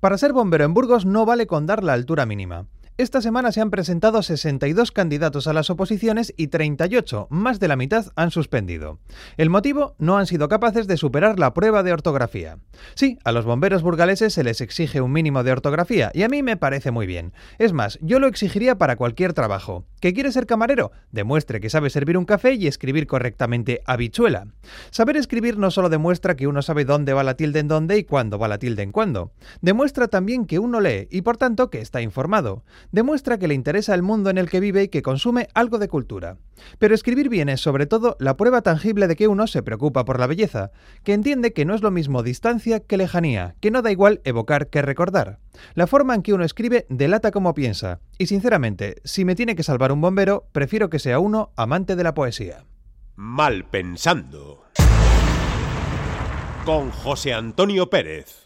Para ser bombero en Burgos no vale con dar la altura mínima. Esta semana se han presentado 62 candidatos a las oposiciones y 38, más de la mitad, han suspendido. El motivo: no han sido capaces de superar la prueba de ortografía. Sí, a los bomberos burgaleses se les exige un mínimo de ortografía y a mí me parece muy bien. Es más, yo lo exigiría para cualquier trabajo. ¿Que quiere ser camarero? Demuestre que sabe servir un café y escribir correctamente habichuela. Saber escribir no solo demuestra que uno sabe dónde va la tilde en dónde y cuándo va la tilde en cuándo. Demuestra también que uno lee y por tanto que está informado. Demuestra que le interesa el mundo en el que vive y que consume algo de cultura. Pero escribir bien es sobre todo la prueba tangible de que uno se preocupa por la belleza, que entiende que no es lo mismo distancia que lejanía, que no da igual evocar que recordar. La forma en que uno escribe delata cómo piensa, y sinceramente, si me tiene que salvar un bombero, prefiero que sea uno amante de la poesía. Mal pensando. Con José Antonio Pérez.